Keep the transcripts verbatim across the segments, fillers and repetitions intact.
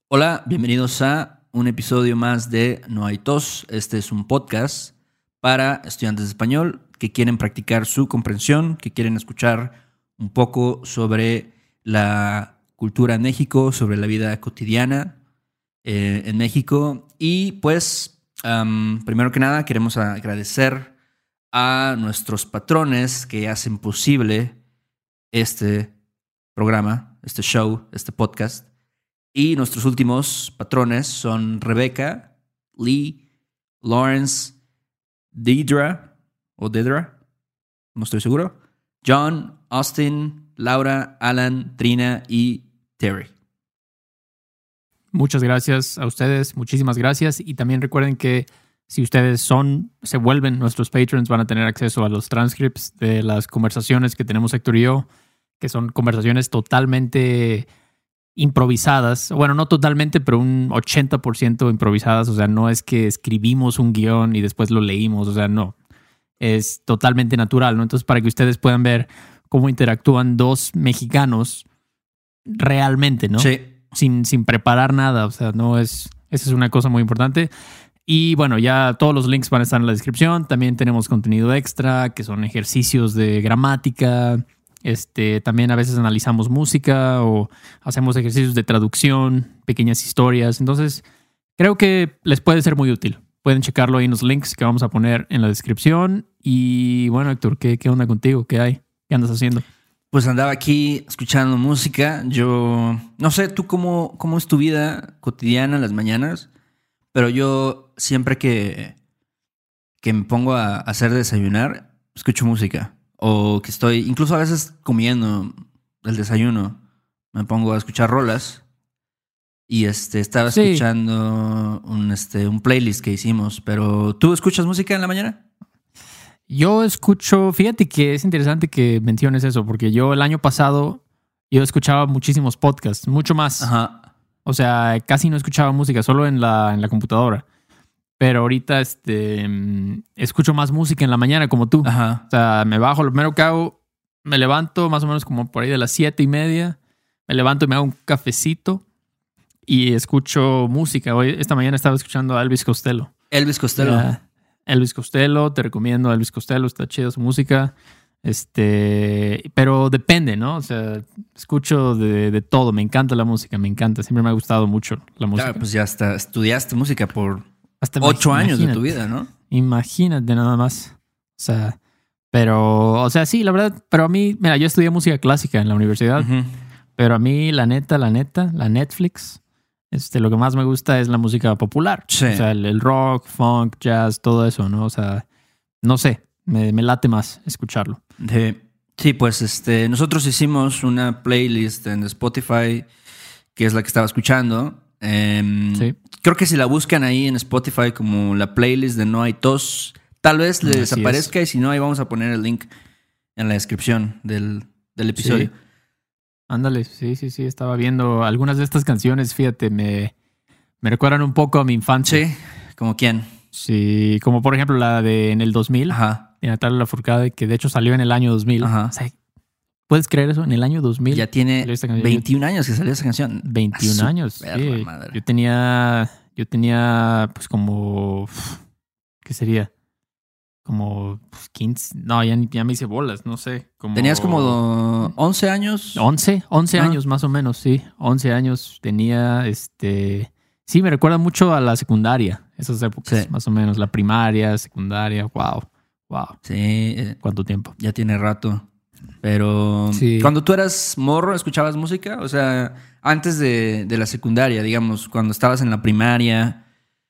Hola, bienvenidos a un episodio más de No hay tos. Este es un podcast para estudiantes de español que quieren practicar su comprensión, que quieren escuchar un poco sobre la cultura en México, sobre la vida cotidiana eh, en México. Y pues, um, primero que nada, queremos agradecer a nuestros patrones que hacen posible este programa, este show, este podcast. Y nuestros últimos patrones son Rebeca, Lee, Lawrence, Deidra o Dedra, no estoy seguro, John, Austin, Laura, Alan, Trina y Terry. Muchas gracias a ustedes, muchísimas gracias. Y también recuerden que si ustedes son, se vuelven nuestros patrons, van a tener acceso a los transcripts de las conversaciones que tenemos Héctor y yo, que son conversaciones totalmente improvisadas. Bueno, no totalmente, pero un ochenta por ciento improvisadas. O sea, no es que escribimos un guión y después lo leímos. O sea, no. Es totalmente natural, ¿no? Entonces, para que ustedes puedan ver cómo interactúan dos mexicanos realmente, ¿no? Sí. Sin, sin preparar nada. O sea, no es... Esa es una cosa muy importante. Y bueno, ya todos los links van a estar en la descripción. También tenemos contenido extra, que son ejercicios de gramática. Este, también a veces analizamos música o hacemos ejercicios de traducción, pequeñas historias. Entonces, creo que les puede ser muy útil. Pueden checarlo ahí en los links que vamos a poner en la descripción. Y bueno, Héctor, ¿qué, qué onda contigo? ¿Qué hay? ¿Qué andas haciendo? Pues andaba aquí escuchando música. Yo no sé tú cómo, cómo es tu vida cotidiana en las mañanas, pero yo siempre que, que me pongo a hacer desayunar, escucho música. O que estoy, incluso a veces comiendo el desayuno, me pongo a escuchar rolas. Y este estaba Sí. escuchando un, este, un playlist que hicimos. Pero, ¿tú escuchas música en la mañana? Yo escucho, fíjate que es interesante que menciones eso, porque yo el año pasado yo escuchaba muchísimos podcasts, mucho más. Ajá. O sea, casi no escuchaba música, solo en la, en la computadora. Pero ahorita este, escucho más música en la mañana como tú. Ajá. O sea, me bajo, lo primero que hago, me levanto más o menos como por ahí de las siete y media. Me levanto y me hago un cafecito y escucho música. Hoy, esta mañana estaba escuchando a Elvis Costello. Elvis Costello. Ya, Elvis Costello, te recomiendo a Elvis Costello, está chida su música. Este, pero depende, ¿no? O sea, escucho de, de todo. Me encanta la música, me encanta. Siempre me ha gustado mucho la música. Claro, pues ya hasta estudiaste música por Hasta ocho años de imagínate. tu vida, ¿no? Imagínate nada más. O sea, pero, o sea, sí, la verdad, pero a mí, mira, yo estudié música clásica en la universidad, Uh-huh. pero a mí, la neta, la neta, la Netflix, este, lo que más me gusta es la música popular. Sí. O sea, el, el rock, funk, jazz, todo eso, ¿no? O sea, no sé, me, me late más escucharlo. De, sí, pues este, nosotros hicimos una playlist en Spotify, que es la que estaba escuchando. Eh, Sí. Creo que si la buscan ahí en Spotify como la playlist de No hay tos, tal vez les Así aparezca y si no, ahí vamos a poner el link en la descripción del, del episodio. Sí. Ándale, sí, sí, sí, estaba viendo algunas de estas canciones, fíjate, me, me recuerdan un poco a mi infancia. Sí, ¿como quién? Sí, como por ejemplo la de en el dos mil. Ajá. De Natalia Lafourcade, que de hecho salió en el año dos mil. Ajá. O sea, ¿puedes creer eso? En el año dos mil. Ya tiene salió esta canción. veintiún años que salió esa canción. veintiún A su años. perra Sí. madre. Yo tenía, yo tenía pues como, ¿qué sería? Como pues, quince, no, ya, ni- ya me hice bolas, no sé. Como Tenías como do- once años. once, once Ah. años más o menos, sí. once años tenía, este... Sí, me recuerda mucho a la secundaria, esas épocas, Sí. más o menos. La primaria, secundaria, wow, wow. Sí, eh, ¿Cuánto tiempo? ya tiene rato. Pero Sí. cuando tú eras morro, ¿escuchabas música? O sea, antes de, de la secundaria, digamos, cuando estabas en la primaria.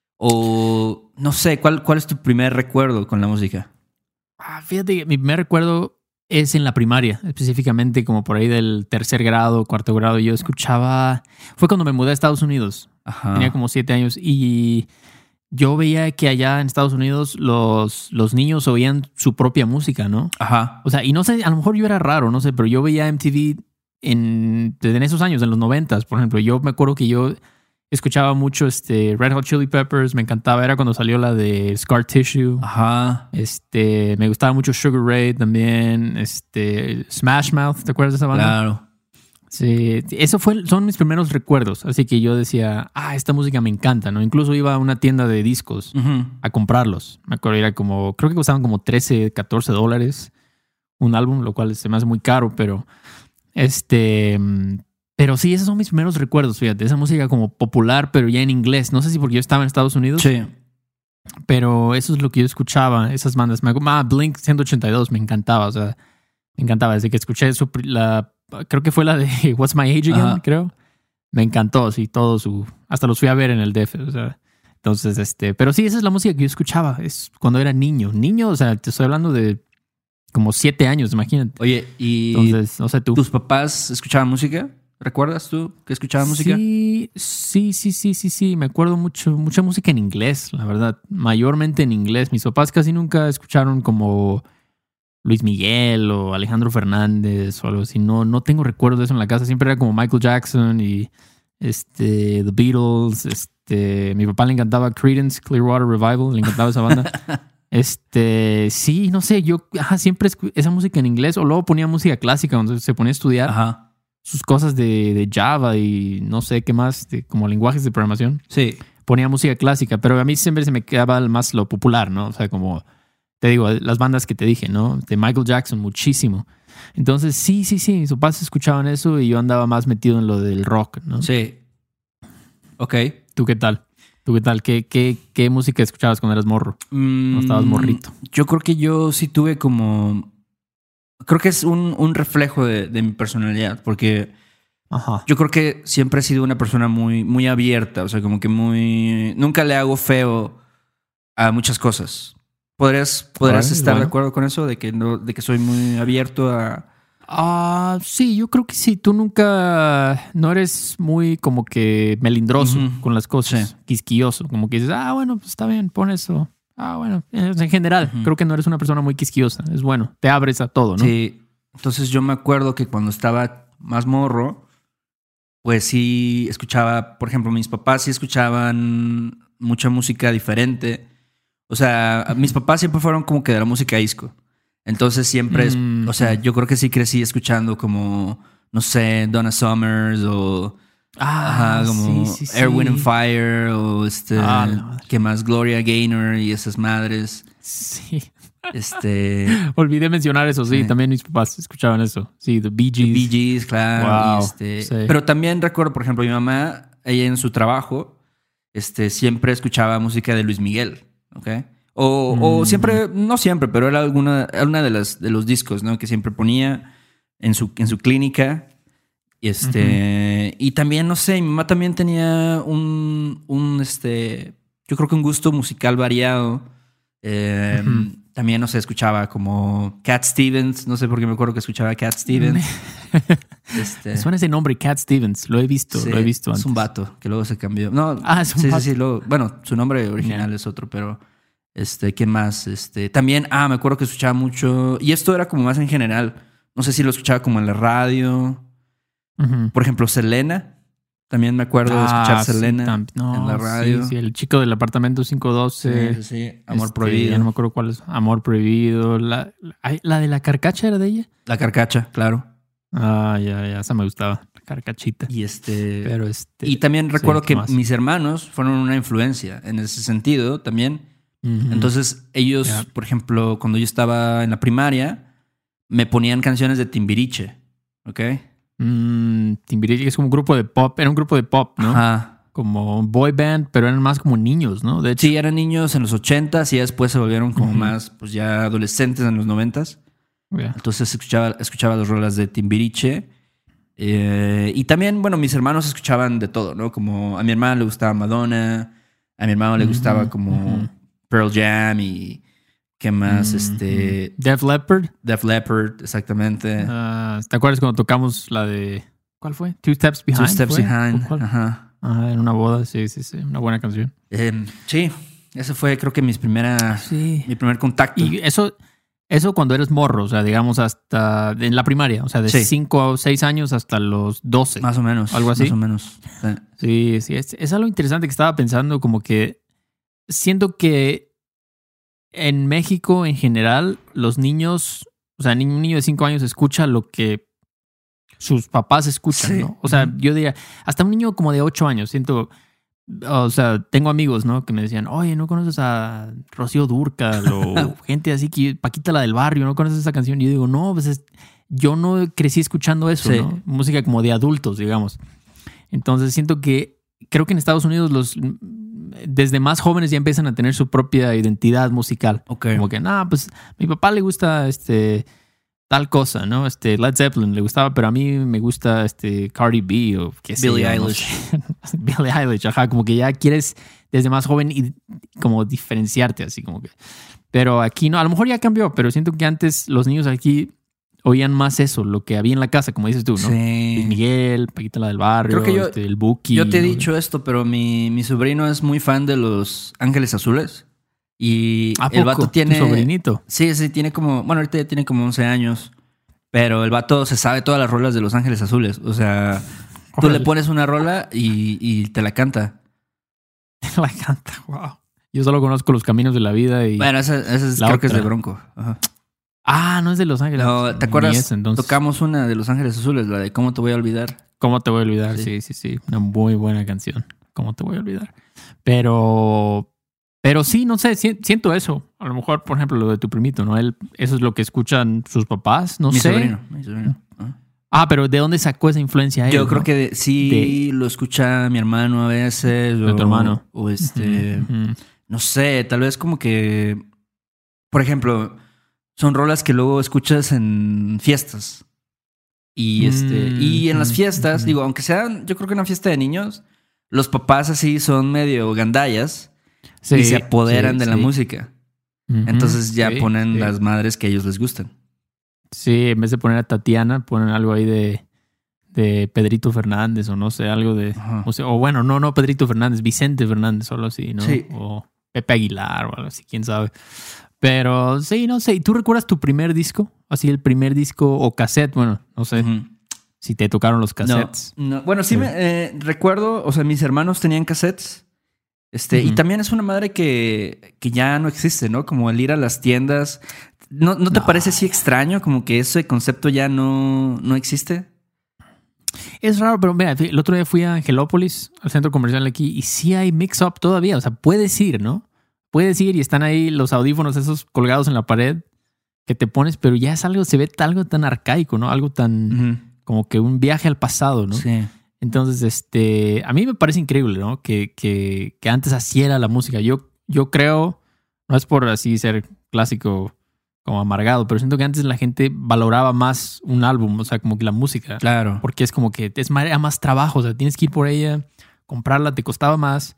O no sé, ¿cuál, cuál es tu primer recuerdo con la música? Ah, fíjate que mi primer recuerdo es en la primaria, específicamente como por ahí del tercer grado, cuarto grado. Yo escuchaba... Fue cuando me mudé a Estados Unidos. Ajá. Tenía como siete años y yo veía que allá en Estados Unidos los, los niños oían su propia música, ¿no? Ajá. O sea, y no sé, a lo mejor yo era raro, no sé, pero yo veía M T V en, en esos años, en los noventas, por ejemplo. Yo me acuerdo que yo escuchaba mucho este Red Hot Chili Peppers, me encantaba, era cuando salió la de Scar Tissue. Ajá. Este, me gustaba mucho Sugar Ray también, este, Smash Mouth, ¿te acuerdas de esa banda? Claro. Sí, eso fue, son mis primeros recuerdos. Así que yo decía, ah, esta música me encanta, ¿no? Incluso iba a una tienda de discos Uh-huh. a comprarlos. Me acuerdo, era como, creo que costaban como trece, catorce dólares un álbum, lo cual se me hace muy caro, pero este, pero sí, esos son mis primeros recuerdos, fíjate, esa música como popular, pero ya en inglés. No sé si porque yo estaba en Estados Unidos, Sí. pero eso es lo que yo escuchaba, esas bandas. Me, ah, Blink ciento ochenta y dos me encantaba, o sea, me encantaba. Desde que escuché su, la, creo que fue la de What's My Age Again, Ajá. creo. Me encantó, sí, todo su, hasta los fui a ver en el D F, o sea. Entonces, este, pero sí, esa es la música que yo escuchaba, es cuando era niño. Niño, o sea, te estoy hablando de como siete años, imagínate. Oye, ¿y Entonces, no sé tú. tus papás escuchaban música? ¿Recuerdas tú que escuchaban música? Sí, sí, sí, sí, sí, sí. Me acuerdo mucho, mucha música en inglés, la verdad. Mayormente en inglés. Mis papás casi nunca escucharon como Luis Miguel o Alejandro Fernández o algo así. No, no tengo recuerdo de eso en la casa. Siempre era como Michael Jackson y este, The Beatles. Este, mi papá le encantaba Creedence Clearwater Revival. Le encantaba esa banda. Este, sí, no sé. Yo ajá, siempre escu- esa música en inglés. O luego ponía música clásica cuando se ponía a estudiar. Ajá. Sus cosas de, de Java y no sé qué más, de, como lenguajes de programación. Sí. Ponía música clásica, pero a mí siempre se me quedaba más lo popular, ¿no? O sea, como te digo, las bandas que te dije, ¿no? De Michael Jackson, muchísimo. Entonces, sí, sí, sí, mis papás escuchaban eso y yo andaba más metido en lo del rock, ¿no? Sí. Ok. ¿Tú qué tal? ¿Tú qué tal? ¿Qué, qué, qué música escuchabas cuando eras morro? Mm, No estabas morrito. Yo creo que yo sí tuve como... Creo que es un, un reflejo de, de mi personalidad, porque Ajá. yo creo que siempre he sido una persona muy, muy abierta, o sea, como que muy... Nunca le hago feo a muchas cosas. ¿Podrías, podrías Órale, estar bueno. de acuerdo con eso? De que, no, de que soy muy abierto a... Ah, sí, yo creo que sí. Tú nunca, no eres muy como que melindroso Ujú. con las cosas, Sí. quisquilloso, como que dices, ah, bueno, pues está bien, pon eso. Ah, bueno, en general, Ujú. creo que no eres una persona muy quisquillosa. Es bueno, te abres a todo, ¿no? Sí. Entonces yo me acuerdo que cuando estaba más morro, pues sí escuchaba, por ejemplo, mis papás sí escuchaban mucha música diferente. O sea, mis papás siempre fueron como que de la música disco. Entonces siempre es, Mm, o sea, yo creo que sí crecí escuchando como, no sé, Donna Summers o Ah, ajá, como sí, sí, sí. Earth, Wind and Fire o este, Ah, la madre. ¿qué más? Gloria Gaynor y esas madres. Sí. Este, Olvidé mencionar eso, sí, Sí. también mis papás escuchaban eso. Sí, The Bee Gees. Bee Gees, claro. Wow, y este, sí. Pero también recuerdo, por ejemplo, mi mamá, ella en su trabajo, este, siempre escuchaba música de Luis Miguel, ¿ok? O, o Mm. siempre, no siempre, pero era alguna, era una de las de los discos, ¿no? Que siempre ponía en su, en su clínica. Y este, y también, no sé, mi mamá también tenía un, un este, yo creo que un gusto musical variado. Eh, Ujú. También, no sé, escuchaba como Cat Stevens, no sé por qué me acuerdo que escuchaba Cat Stevens. Este, Me suena ese nombre, Cat Stevens. Lo he visto, sí, lo he visto es antes. un vato que luego se cambió. No, Ah, es un sí, vato. sí, sí, luego, bueno, su nombre original Yeah. es otro, pero este, ¿quién más? Este, también, ah, me acuerdo que escuchaba mucho, y esto era como más en general. No sé si lo escuchaba como en la radio. Ujú. Por ejemplo, Selena. También me acuerdo de escuchar Ah, sí, Selena tam- no, en la radio. Sí, sí, el chico del apartamento quinientos doce. Sí, sí, sí. Amor Este, prohibido. ya no me acuerdo cuál es. Amor prohibido. La, la, ay, ¿la de la carcacha era de ella? La carcacha, claro. Ah, ya, ya, esa me gustaba. La carcachita. Y este. Pero este. Y también sí, recuerdo ¿qué que más? mis hermanos fueron una influencia en ese sentido también. Ujú. Entonces, ellos, Ya. por ejemplo, cuando yo estaba en la primaria, me ponían canciones de Timbiriche. ¿Ok? Mm, Timbiriche es como un grupo de pop. Era un grupo de pop, ¿no? Ajá. Como un boy band, pero eran más como niños, ¿no? De hecho. Sí, eran niños en los ochentas y ya después se volvieron como Ujú. más, pues ya adolescentes en los noventas. Ya. Entonces escuchaba, escuchaba las rolas de Timbiriche. Eh, y también, bueno, mis hermanos escuchaban de todo, ¿no? Como a mi hermano le gustaba Madonna, a mi hermano le Ujú, gustaba como ujú. Pearl Jam y qué más, Mm, este, mm. Def Leppard. Def Leppard, exactamente. Ah, ¿te acuerdas cuando tocamos la de. ¿Cuál fue? Two Steps Behind. Two Steps ¿fue? Behind. ¿O cuál? Ajá. Ah, en una boda, sí, sí, sí. Una buena canción. Eh, sí, ese fue creo que mis primeras, Sí. mi primer contacto. Y eso, eso cuando eres morro, o sea, digamos hasta en la primaria, o sea, de Sí. cinco o seis años hasta los doce. Más o menos. ¿Algo así? Más o menos. Sí. Sí, sí, es, es algo interesante que estaba pensando, como que siento que en México en general, los niños, o sea, ni- un niño de cinco años escucha lo que sus papás escuchan, Sí. ¿no? O sea, yo diría, hasta un niño como de ocho años, siento, o sea, tengo amigos, ¿no? Que me decían, oye, ¿no conoces a Rocío Dúrcal o gente así que, Paquita la del barrio, ¿no conoces esa canción? Y yo digo, no, pues es, yo no crecí escuchando eso, Sí. ¿no? Música como de adultos, digamos. Entonces siento que, creo que en Estados Unidos los... desde más jóvenes ya empiezan a tener su propia identidad musical. Ok. Como que, no, pues a mi papá le gusta este tal cosa, ¿no? Este Led Zeppelin le gustaba, pero a mí me gusta este Cardi B o qué sé Billie yo, no Eilish. sé. Billie Eilish, ajá, como que ya quieres desde más joven y como diferenciarte así como que. Pero aquí no, a lo mejor ya cambió, pero siento que antes los niños aquí oían más eso, lo que había en la casa, como dices tú, ¿no? Luis Sí. Miguel, Paquita la del barrio, Creo que yo- este, el Buki. Yo te he ¿no? dicho esto, pero mi, mi sobrino es muy fan de los Ángeles Azules. Y ¿A el poco? vato ¿Tu tiene... sobrinito? Sí, sí, tiene como... Bueno, ahorita ya tiene como once años. Pero el vato se sabe todas las rolas de Los Ángeles Azules. O sea, tú Órale. le pones una rola y, y te la canta. La canta, wow. Yo solo conozco Los Caminos de la Vida y... Bueno, esa, esa es- La creo que es de otra. Bronco. Ajá. Ah, no es de Los Ángeles. No, ¿te Ni acuerdas? esa, entonces. Tocamos una de Los Ángeles Azules, la de ¿Cómo te voy a olvidar? ¿Cómo te voy a olvidar? Sí. Sí, sí, sí. Una muy buena canción. ¿Cómo te voy a olvidar? Pero... Pero sí, no sé, si- siento eso. A lo mejor, por ejemplo, lo de tu primito, ¿no? Él, eso es lo que escuchan sus papás, no mi sé. sobrino. Mi sobrino. Ajá. Ah, pero ¿de dónde sacó esa influencia él? Yo creo no? que de- sí lo escucha mi hermano a veces. De o, tu hermano. O este... Ujú, ujú. No sé, tal vez como que... Por ejemplo, son rolas que luego escuchas en fiestas. Y este... Mm, y en las ujú, fiestas, ujú. digo, aunque sean... Yo creo que una fiesta de niños, los papás así son medio gandallas y Sí, se apoderan sí, de la sí. música. Ujú, Entonces ya sí, ponen sí. las madres que a ellos les gustan. Sí, en vez de poner a Tatiana, ponen algo ahí de, de Pedrito Fernández o no sé, algo de... Ajá. O, sea, o bueno, no, no Pedrito Fernández, Vicente Fernández, solo así, ¿no? Sí. O Pepe Aguilar o algo así, quién sabe. Pero sí, no sé. ¿Y tú recuerdas tu primer disco? Así el primer disco o cassette, bueno, no sé Ujú. si te tocaron los No, cassettes. no. Bueno, sí Sí. me eh, recuerdo, o sea, mis hermanos tenían cassettes. Este, y Ujú. también es una madre que, que ya no existe, ¿no? Como el ir a las tiendas. ¿No, no te No. parece así extraño? Como que ese concepto ya no, no existe. Es raro, pero mira, el otro día fui a Angelópolis, al centro comercial aquí, y sí hay mix-up todavía. O sea, puedes ir, ¿no? Puedes ir y están ahí los audífonos esos colgados en la pared que te pones, pero ya es algo, se ve algo tan arcaico, ¿no? Algo tan Ujú. como que un viaje al pasado, ¿no? Sí. Entonces, este, a mí me parece increíble, ¿no? Que, que, que antes así era la música. Yo, yo creo, no es por así ser clásico como amargado, pero siento que antes la gente valoraba más un álbum, o sea, como que la música. Claro. Porque es como que es más, era más trabajo, o sea, tienes que ir por ella, comprarla, te costaba más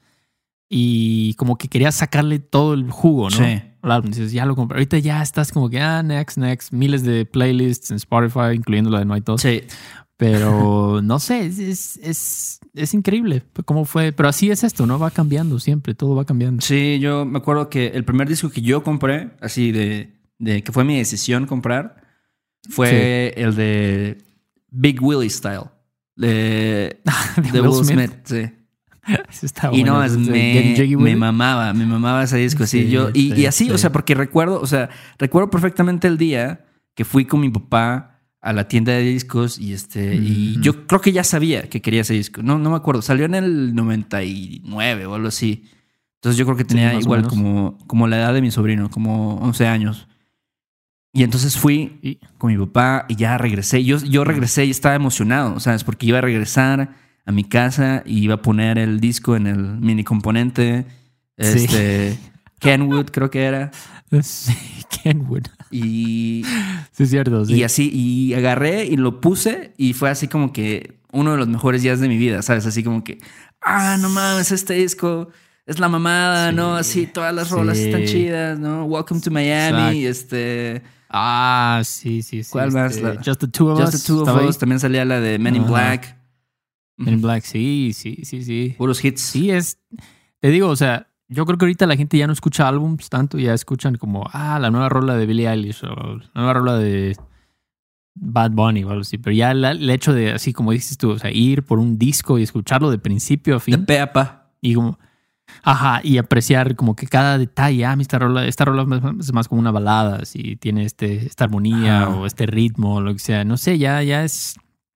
y como que querías sacarle todo el jugo, ¿no? Sí. Al álbum. Dices, ya lo compré. Ahorita ya estás como que, ah, next, next, miles de playlists en Spotify, incluyendo la de No Hay Tos. Sí. Pero no sé, es, es, es, es increíble cómo fue. Pero así es esto, ¿no? Va cambiando siempre, todo va cambiando. Sí, yo me acuerdo que el primer disco que yo compré, así de, de que fue mi decisión comprar, fue el de Big Willie Style. De, De de Will Will Smith. Smith. Sí. Ese está Y bueno, no, es- ese de me, Getting Jiggy With me It. mamaba, me mamaba ese disco así. Sí, yo, y, sí, y así, sí. o sea, porque recuerdo, o sea, recuerdo perfectamente el día que fui con mi papá a la tienda de discos y este, y Ujú. yo creo que ya sabía que quería ese disco. No, no me acuerdo, salió en el noventa y nueve o algo así. Entonces yo creo que tenía más o igual menos. como, como la edad de mi sobrino, como once años. Y entonces fui Y- con mi papá y ya regresé. Yo, yo regresé y estaba emocionado, ¿sabes? Porque iba a regresar a mi casa y iba a poner el disco en el mini componente. Sí. Este, Kenwood creo que era. Sí, Kenwood. Y, Sí, es cierto. Sí. y así, y agarré y lo puse y fue así como que uno de los mejores días de mi vida, ¿sabes? Así como que, ah, no mames, este disco es la mamada, Sí, ¿no? Así, todas las rolas sí. están chidas, ¿no? Welcome to Miami, Exacto. este... Ah, sí, sí, sí. ¿Cuál más? este, La- Just the Two of Just Us. the Two of estaba ahí. Us, también salía la de Men in Ajá. Black. Men in Black, sí, sí, sí, sí. Puros hits. Sí, es. Te digo, o sea, yo creo que ahorita la gente ya no escucha álbums tanto, ya escuchan como, ah, la nueva rola de Billie Eilish o la nueva rola de Bad Bunny o algo así. Pero ya la- el hecho de, así como dices tú, o sea, ir por un disco y escucharlo de principio a De fin pe a pa. y como, ajá, y apreciar como que cada detalle, ah, esta rola, esta rola es más, es más como una balada, si tiene este, esta armonía Ajá. o este ritmo o lo que sea. No sé, ya, ya es.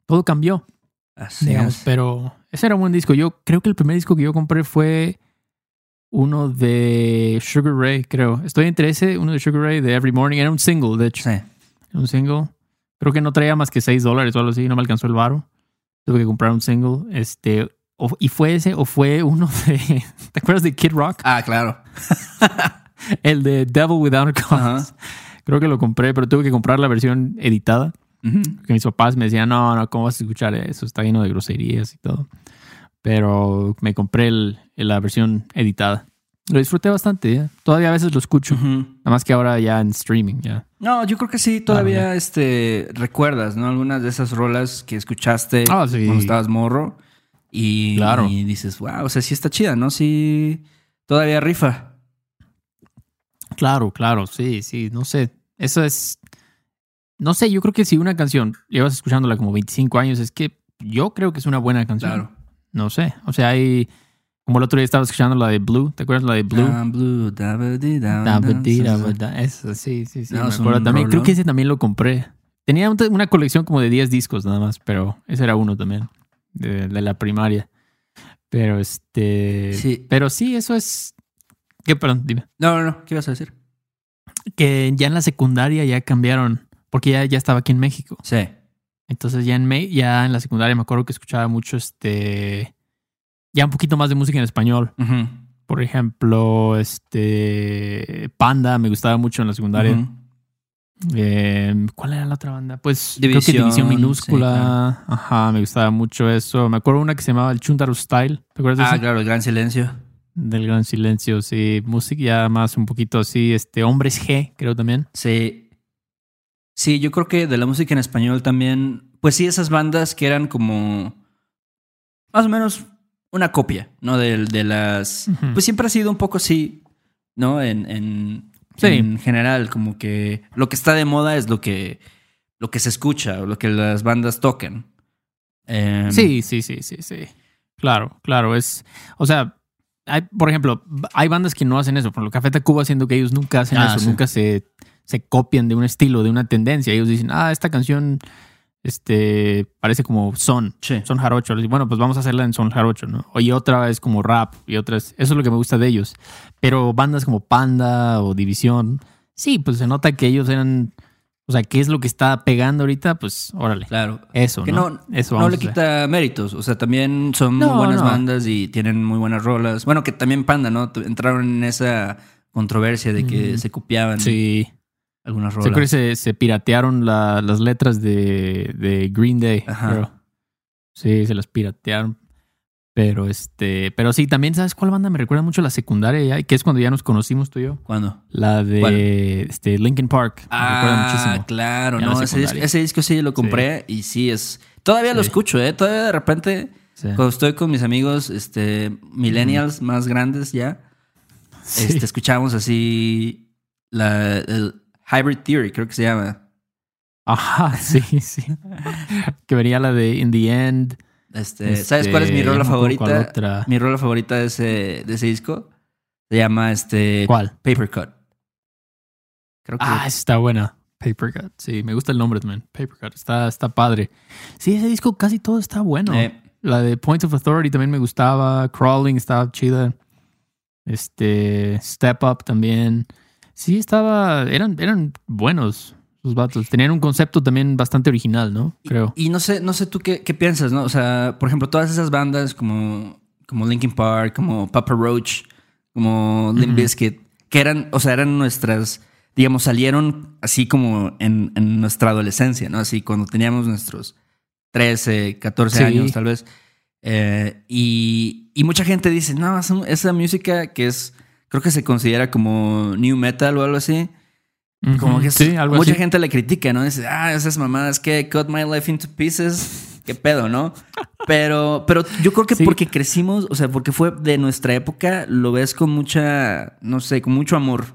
todo cambió. Así Digamos, es. pero ese era un buen disco. Yo creo que el primer disco que yo compré fue uno de Sugar Ray, creo. Estoy entre ese, uno de Sugar Ray, de Every Morning. Era un single, de hecho. Sí. Un single. Creo que no traía más que seis dólares o algo así. No me alcanzó el varo. Tuve que comprar un single. Este, o, y fue ese o fue uno de... ¿Te acuerdas de Kid Rock? Ah, claro. El de Devil Without a Cause. Ajá. Creo que lo compré, pero tuve que comprar la versión editada. Ujú. Que mis papás me decían, no, no, ¿cómo vas a escuchar eso? Está lleno de groserías y todo. Pero me compré el, la versión editada. Lo disfruté bastante, ¿eh? Todavía a veces lo escucho. Ujú. Nada más que ahora ya en streaming, ya. No, yo creo que sí, todavía Ah, este, recuerdas, ¿no? Algunas de esas rolas que escuchaste Ah, sí. cuando estabas morro. Y, Claro. y dices, wow, o sea, sí está chida, ¿no? Sí, todavía rifa. Claro, claro, sí, sí, no sé. Eso es... No sé, yo creo que si una canción llevas escuchándola como veinticinco años, es que yo creo que es una buena canción. Claro. No sé. O sea, hay... Como el otro día estaba escuchando la de Blue. ¿Te acuerdas la de Blue? I'm blue, da-ba-dee, da- Da, da- ba, di, da, sí, ba, sí. da. Eso, sí, sí, sí. No, me es acuerdo un también. Creo rolón. que ese también lo compré. Tenía un- una colección como de diez discos nada más, pero ese era uno también, de, de la primaria. Pero este... Sí. Pero sí, eso es... ¿Qué? Perdón, dime. No, no, no, ¿qué ibas a decir? Que ya en la secundaria ya cambiaron, porque ya, ya estaba aquí en México. Sí. Entonces ya en, Me- ya en la secundaria me acuerdo que escuchaba mucho este... Ya un poquito más de música en español. Ujú. Por ejemplo, este... Panda me gustaba mucho en la secundaria. Ujú. Eh, ¿Cuál era la otra banda? Pues creo División, que División Minúscula. sí, claro. Ajá, me gustaba mucho eso. Me acuerdo una que se llamaba El Chuntaro Style. ¿Te acuerdas de Ah, esa? claro, el gran silencio. Del Gran Silencio, sí. Música ya más un poquito así. Este, Hombres G, creo también. Sí. Sí, yo creo que de la música en español también, pues sí, esas bandas que eran como más o menos una copia, ¿no? De, de las... Ujú. Pues siempre ha sido un poco así, ¿no? En, en, Sí. en general, como que lo que está de moda es lo que, lo que se escucha, o lo que las bandas tocan. Em, Sí, sí, sí, sí, sí. Claro, claro. Es, o sea, hay, por ejemplo, hay bandas que no hacen eso. Por ejemplo, Café Tacuba, siendo que ellos nunca hacen Ah, eso, sí. nunca se, se copian de un estilo, de una tendencia. Ellos dicen, ah, esta canción este, parece como son, Sí. son jarocho. Les digo, bueno, pues vamos a hacerla en son jarocho, ¿no? Y otra es como rap, y otra es... Eso es lo que me gusta de ellos. Pero bandas como Panda o División, sí, pues se nota que ellos eran... O sea, ¿qué es lo que está pegando ahorita? Pues, órale. Claro. Eso, Que ¿no? no, Eso no vamos le a hacer. quita méritos. O sea, también son No, muy buenas no. bandas y tienen muy buenas rolas. Bueno, que también Panda, ¿no? Entraron en esa controversia de que Mm. se copiaban Sí. algunas Se creo que rolas. se, se piratearon la- las letras de, de Green Day. Ajá. creo. Sí, se las piratearon. Pero este, pero sí, también, ¿sabes cuál banda me recuerda mucho a la secundaria ya? Que es cuando ya nos conocimos tú y yo. ¿Cuándo? La de ¿Cuál? este, Linkin Park. Me recuerda Ah, muchísimo. claro, Ya en no, la ese disco, secundaria. ese disco sí lo compré y sí es... Todavía lo Sí. escucho, ¿eh? Todavía de repente, Sí. cuando estoy con mis amigos este, millennials más grandes ya, Sí. este, escuchamos así la, el Hybrid Theory, creo que se llama. Ajá, sí, sí. Que venía la de In the End. Este, ¿Sabes cuál es mi Este, rola no me acuerdo cuál favorita? otra. Mi rola favorita de ese, de ese disco se llama este, ¿Cuál? Paper Cut. Creo que... Ah, esa está buena. Paper Cut. Sí, me gusta el nombre también. Paper Cut. Está, está padre. Sí, ese disco casi todo está bueno. Eh, La de Points of Authority también me gustaba. Crawling estaba chida. Este, Step Up también. Sí, estaba. Eran, eran buenos los vatos. Tenían un concepto también bastante original, ¿no? Creo. Y no sé, no sé tú qué, qué piensas, ¿no? O sea, por ejemplo, todas esas bandas como, como Linkin Park, como Papa Roach, como Limp Ujú. Bizkit, que eran, o sea, eran nuestras, digamos, salieron así como en, en nuestra adolescencia, ¿no? Así cuando teníamos nuestros trece, catorce Sí. años, tal vez. Eh, y, y mucha gente dice, no, esa, esa música que es, creo que se considera como new metal o algo así. Como Ujú. que es- Sí, algo mucha así. gente le critica, ¿no? Dice, ah, esas mamadas que cut my life into pieces. Qué pedo, ¿no? Pero, pero yo creo que Sí. porque crecimos, o sea, porque fue de nuestra época, lo ves con mucha, no sé, con mucho amor.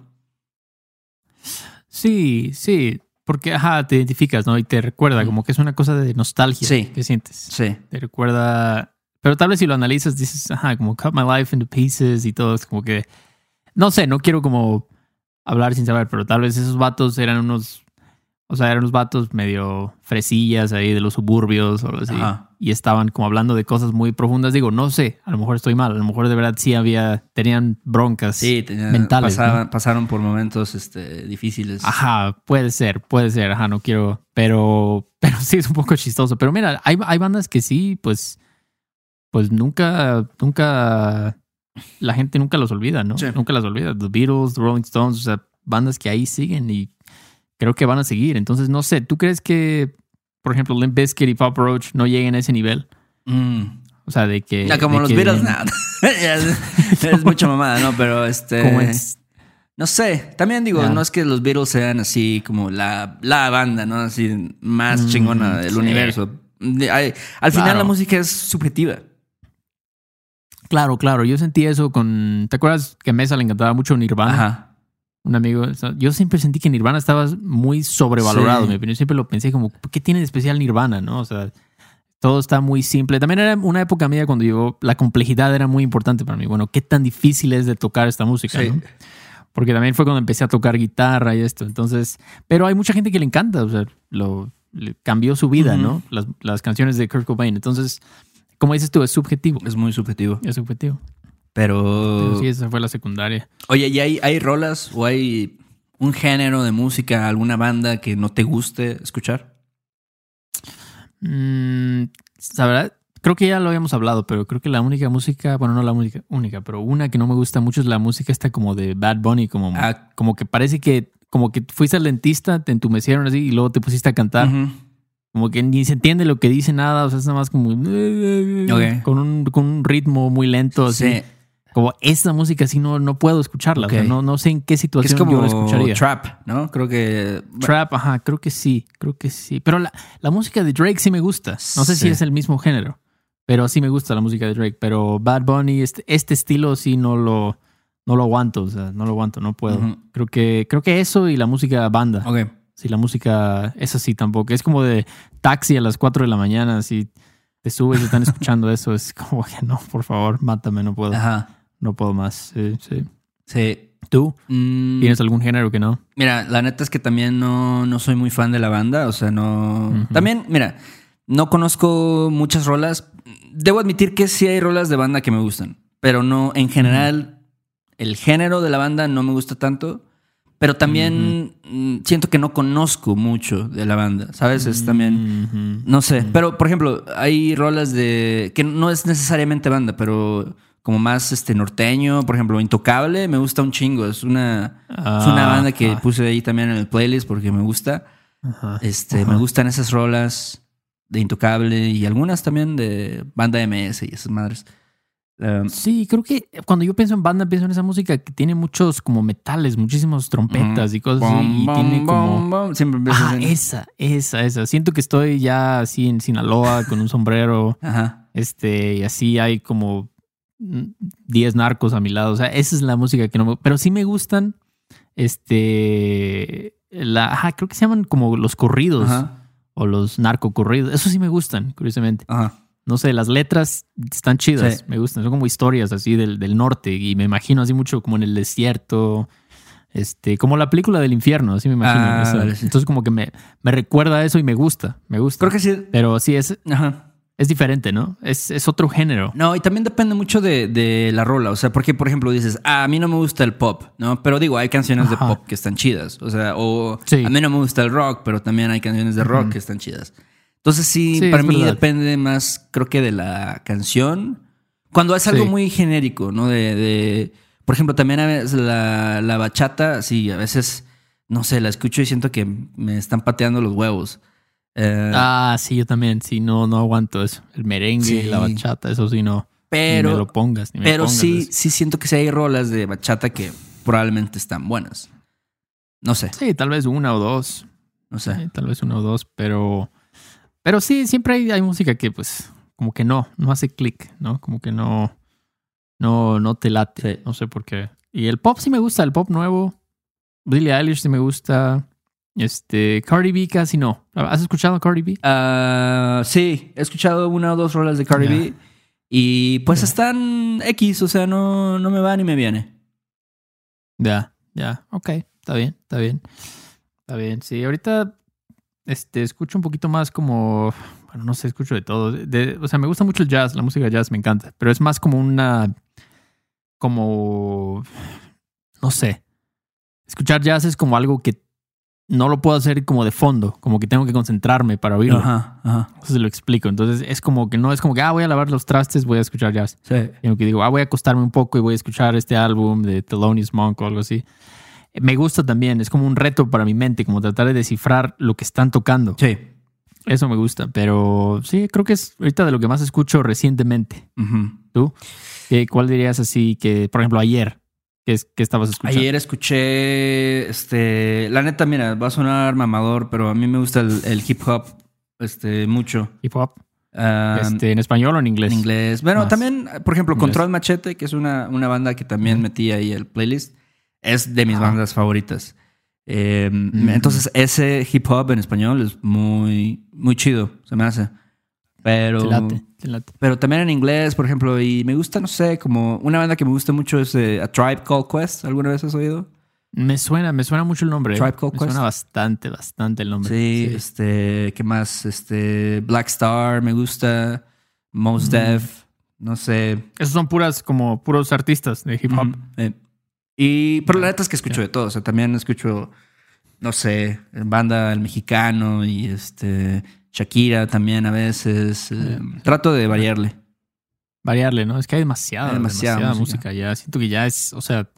Sí, sí. Porque, ajá, te identificas, ¿no? Y te recuerda, como que es una cosa de nostalgia. Sí. que sientes? Sí. Te recuerda. Pero tal vez si lo analizas, dices, ajá, como cut my life into pieces y todo. Es como que. No sé, no quiero como hablar sin saber, pero tal vez esos vatos eran unos. O sea, eran unos vatos medio fresillas ahí de los suburbios o algo así. Ajá. Y estaban como hablando de cosas muy profundas. Digo, no sé, a lo mejor estoy mal. A lo mejor de verdad sí había, tenían broncas Sí, tenían, mentales. pasaban, ¿no? pasaron por momentos este, difíciles. Ajá, puede ser, puede ser. Ajá, no quiero, pero, pero sí es un poco chistoso. Pero mira, hay, hay bandas que sí, pues, pues nunca, nunca, la gente nunca los olvida, ¿no? Sí. Nunca las olvida. The Beatles, The Rolling Stones, o sea, bandas que ahí siguen y creo que van a seguir. Entonces, no sé, ¿tú crees que, por ejemplo, Limp Bizkit y Papa Roach no lleguen a ese nivel? Mm. O sea, de que... Ya como de los que- Beatles, nada. es, es mucha mamada, ¿no? Pero este... como es- No sé, también digo, Ya. no es que los Beatles sean así como la, la banda, ¿no? Así más Mm, chingona del sí. universo. De- hay- al final Claro. la música es subjetiva. Claro, claro. Yo sentí eso con... ¿Te acuerdas que a Mesa le encantaba mucho Nirvana? Ajá. Un amigo. o sea, Yo siempre sentí que Nirvana estaba muy sobrevalorado. Sí. En mi opinión, siempre lo pensé como, ¿qué tiene de especial Nirvana? ¿No? O sea, todo está muy simple. También era una época mía cuando yo... La complejidad era muy importante para mí. Bueno, ¿qué tan difícil es de tocar esta música? Sí. ¿no? Porque también fue cuando empecé a tocar guitarra y esto. Entonces, pero hay mucha gente que le encanta. O sea, lo le cambió su vida, Ujú. ¿no? Las, las canciones de Kurt Cobain. Entonces, como dices tú, es subjetivo. Es muy subjetivo. Es subjetivo. Pero... Pero sí, esa fue la secundaria. Oye, ¿y hay, hay rolas o hay un género de música, alguna banda que no te guste escuchar? Mm, la verdad, creo que ya lo habíamos hablado, pero creo que la única música, bueno, no la única, única, pero una que no me gusta mucho es la música esta como de Bad Bunny, como, Ah. como que parece que, como que fuiste al dentista, te entumecieron así y luego te pusiste a cantar. Ujú. Como que ni se entiende lo que dice nada, o sea, es nada más como Ok. con, un, con un ritmo muy lento, así. Sí, Como esta música así no, no puedo escucharla, Ok. o sea, no, no sé en qué que es situación como yo la escucharía. trap, ¿no? Creo que... Trap, ajá, creo que sí, creo que sí. Pero la, la música de Drake sí me gusta. No sé Sí. si es el mismo género, pero sí me gusta la música de Drake. Pero Bad Bunny, este, este estilo sí no lo, no lo aguanto, o sea, no lo aguanto, no puedo. Ujú. Creo que, creo que eso y la música banda. Ok. Sí, la música, esa sí tampoco. Es como de taxi a las cuatro de la mañana, así te subes y están escuchando eso. Es como que no, por favor, mátame, no puedo. Ajá. No puedo más. Sí, sí. Sí. ¿Tú Mm, tienes algún género que no? Mira, la neta es que también no, no soy muy fan de la banda. O sea, no... Ujú. También, mira, no conozco muchas rolas. Debo admitir que sí hay rolas de banda que me gustan. Pero no, en general, el género de la banda no me gusta tanto. Pero también mm, siento que no conozco mucho de la banda, ¿sabes? Es también... Ujú. No sé, pero por ejemplo, hay rolas de... que no es necesariamente banda, pero como más este norteño, por ejemplo, Intocable, me gusta un chingo. Es una, es una banda que Ajá. puse ahí también en el playlist porque me gusta. Ajá. Este, Ajá. me gustan esas rolas de Intocable y algunas también de banda M S y esas madres. Um, Sí, creo que cuando yo pienso en banda, pienso en esa música que tiene muchos como metales, muchísimas trompetas y cosas así. bom, Y bom, tiene como... bom, bom. Siempre empieza Ah, así. esa, esa, esa. Siento que estoy ya así en Sinaloa con un sombrero, Ajá. este, y así hay como diez narcos a mi lado. O sea, esa es la música que no me... Pero sí me gustan, este, la, ajá, creo que se llaman como los corridos Ajá. o los narcocorridos. Eso sí me gustan, curiosamente. Ajá. No sé, las letras están chidas, Sí. me gustan. Son como historias así del, del norte y me imagino así mucho como en el desierto, este, como la película del infierno, así me imagino. Ah, Esa- vale, sí. Entonces como que me, me recuerda a eso y me gusta, me gusta. Creo que sí. Pero sí, es, Ajá. es diferente, ¿no? Es, es otro género. No, y también depende mucho de, de la rola. O sea, porque, por ejemplo, dices, ah, a mí no me gusta el pop, ¿no? Pero digo, hay canciones Ajá. de pop que están chidas. O sea, o Sí. a mí no me gusta el rock, pero también hay canciones de rock Ujú. que están chidas. Entonces, sí, Sí, para es mí verdad. depende más, creo que de la canción. Cuando es algo Sí. muy genérico, ¿no? De, de- por ejemplo, también a veces la, la bachata, sí, a veces, no sé, la escucho y siento que me están pateando los huevos. Eh, Ah, sí, yo también. Sí, no, no aguanto eso. El merengue, Sí. la bachata, eso sí no. pero... Ni me lo pongas, ni me Pero pongas sí, eso. sí siento que sí hay rolas de bachata que probablemente están buenas. No sé, Sí, tal vez una o dos. no sé. Sí, tal vez uno o dos, pero... Pero sí, siempre hay, hay música que pues como que no, no hace clic, ¿no? Como que no, no, no te late. Sí. No sé por qué. Y el pop sí me gusta, el pop nuevo. Billie Eilish sí me gusta. Este, Cardi B casi no. ¿Has escuchado a Cardi B? Ah, sí, he escuchado una o dos rolas de Cardi Ya. B y pues Ya. están X, o sea, no, no me va ni me viene. Ya, ya. Ok, está bien, está bien. Está bien. Sí, ahorita Este, escucho un poquito más como, bueno, no sé, escucho de todo. De, de, o sea, me gusta mucho el jazz, la música de jazz me encanta, pero es más como una, como, no sé. Escuchar jazz es como algo que no lo puedo hacer como de fondo, como que tengo que concentrarme para oírlo. Ajá, ajá. Entonces lo explico. Entonces es como que no es como que, ah, voy a lavar los trastes, voy a escuchar jazz. Sí. Sino que digo, ah, voy a acostarme un poco y voy a escuchar este álbum de Thelonious Monk o algo así. Me gusta también, es como un reto para mi mente, como tratar de descifrar lo que están tocando. Sí. Eso me gusta, pero sí, creo que es ahorita de lo que más escucho recientemente. Uh-huh. ¿Tú? ¿Qué, ¿Cuál dirías así que, por ejemplo, ayer? ¿Qué, ¿Qué estabas escuchando? Ayer escuché, este, la neta, mira, va a sonar mamador, pero a mí me gusta el, el hip hop, este, mucho. Hip hop. Um, este, ¿En español o en inglés? En inglés. Bueno, Más. también, por ejemplo, Inglés. Control Machete, que es una, una banda que también uh-huh. metí ahí el playlist, es de mis ah. bandas favoritas. Eh, mm. Entonces, ese hip hop en español es muy, muy chido, se me hace. Pero, te late, te late. pero también en inglés, por ejemplo, y me gusta, no sé, como una banda que me gusta mucho es eh, A Tribe Called Quest. ¿Alguna vez has oído? Me suena, me suena mucho el nombre. Tribe Called me Quest. suena bastante, bastante el nombre. Sí, sí. este, ¿qué más? Este, Black Star me gusta, Mos mm. Def, no sé. Esos son puras, como puros artistas de hip hop. Mm, eh. Y, pero la neta es que escucho yeah. de todo. O sea, también escucho, no sé, banda El Mexicano y este Shakira también a veces. Eh, yeah. Trato de variarle. Variarle, ¿no? Es que hay demasiada, hay demasiada, demasiada música. música ya. Siento que ya es, o sea,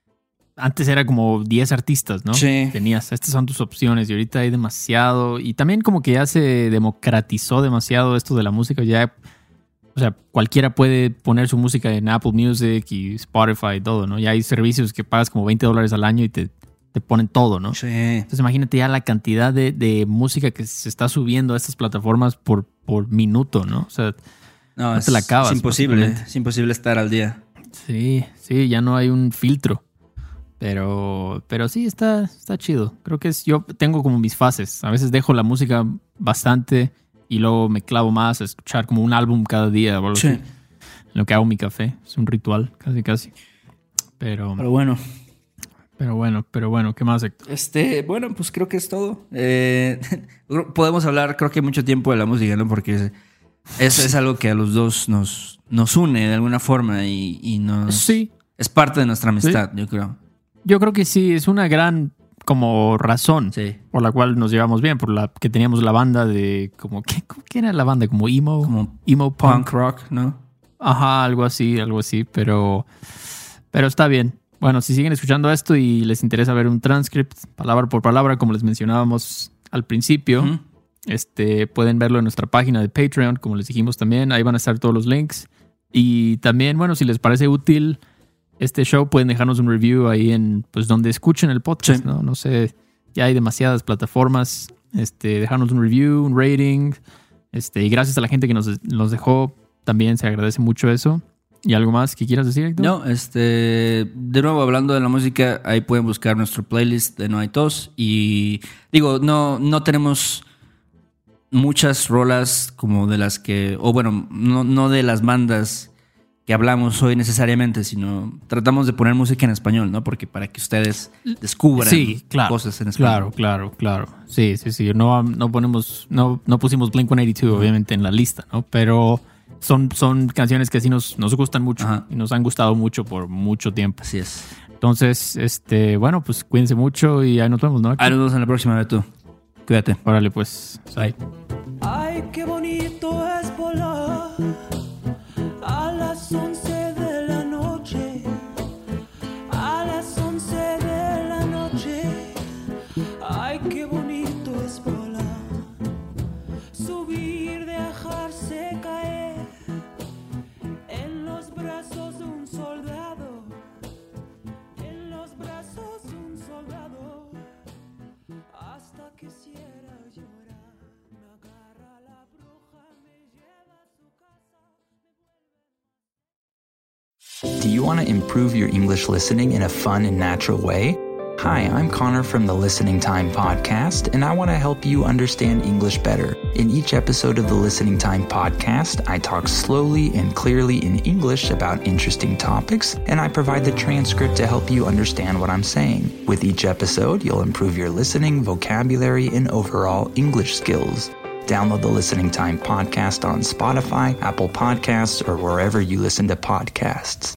antes era como diez artistas, ¿no? Sí. Tenías, estas son tus opciones y ahorita hay demasiado. Y también como que ya se democratizó demasiado esto de la música. Ya, o sea, cualquiera puede poner su música en Apple Music y Spotify y todo, ¿no? Ya hay servicios que pagas como veinte dólares al año y te, te ponen todo, ¿no? Sí. Entonces imagínate ya la cantidad de, de música que se está subiendo a estas plataformas por, por minuto, ¿no? O sea, no, no es, te la acabas. Es imposible, es imposible estar al día. Sí, sí, ya no hay un filtro. Pero, pero sí, está, está chido. Creo que es, yo tengo como mis fases. A veces dejo la música bastante y luego me clavo más a escuchar como un álbum cada día o algo sí. así. En lo que hago mi café. Es un ritual, casi, casi. Pero, pero bueno. Pero bueno, pero bueno, ¿qué más, Héctor? Este, bueno, pues creo que es todo. Eh, podemos hablar, creo que mucho tiempo de la música, ¿no? Porque es, es algo que a los dos nos, nos une de alguna forma y, y nos... Sí. Es parte de nuestra amistad, sí. yo creo. Yo creo que sí, es una gran como razón sí. por la cual nos llevamos bien, por la que teníamos la banda de como ¿qué, qué era la banda? Como emo, como emo punk. punk rock, ¿no? Ajá, algo así, algo así, pero pero está bien. Bueno, si siguen escuchando esto y les interesa ver un transcript palabra por palabra, como les mencionábamos al principio, uh-huh. este pueden verlo en nuestra página de Patreon, como les dijimos también, ahí van a estar todos los links. Y también, bueno, si les parece útil este show, pueden dejarnos un review ahí en pues donde escuchen el podcast, sí. ¿no? No sé, ya hay demasiadas plataformas. Este, dejarnos un review, un rating. Este, y gracias a la gente que nos, nos dejó, también se agradece mucho eso. ¿Y algo más que quieras decir, Héctor? No, este, de nuevo hablando de la música, ahí pueden buscar nuestro playlist de No Hay Tos. Y digo, no, no tenemos muchas rolas como de las que, o bueno, no, no de las bandas que hablamos hoy necesariamente, sino tratamos de poner música en español, ¿no? Porque para que ustedes descubran sí, claro, cosas en español. Claro, claro, claro. Sí, sí, sí. No, no ponemos, no, no pusimos Blink ciento ochenta y dos, obviamente, en la lista, ¿no? Pero son, son canciones que sí nos, nos gustan mucho. Ajá. Y nos han gustado mucho por mucho tiempo. Así es. Entonces, este, bueno, pues cuídense mucho y ahí nos vemos, ¿no? Ahí nos vemos en la próxima vez tú. Cuídate. Órale, pues. Bye. Ay, qué bonito es volar a las once de la noche, a las once de la noche. Ay, qué bonito es volar, subir, dejarse caer en los brazos de un soldado, en los brazos de un soldado, hasta que quisiera llorar. Me agarra la bruja, me lleva a su casa. Do you want to improve your English listening in a fun and natural way? Hi, I'm Connor from the Listening Time Podcast, and I want to help you understand English better. In each episode of the Listening Time Podcast, I talk slowly and clearly in English about interesting topics, and I provide the transcript to help you understand what I'm saying. With each episode, you'll improve your listening, vocabulary, and overall English skills. Download the Listening Time Podcast on Spotify, Apple Podcasts, or wherever you listen to podcasts.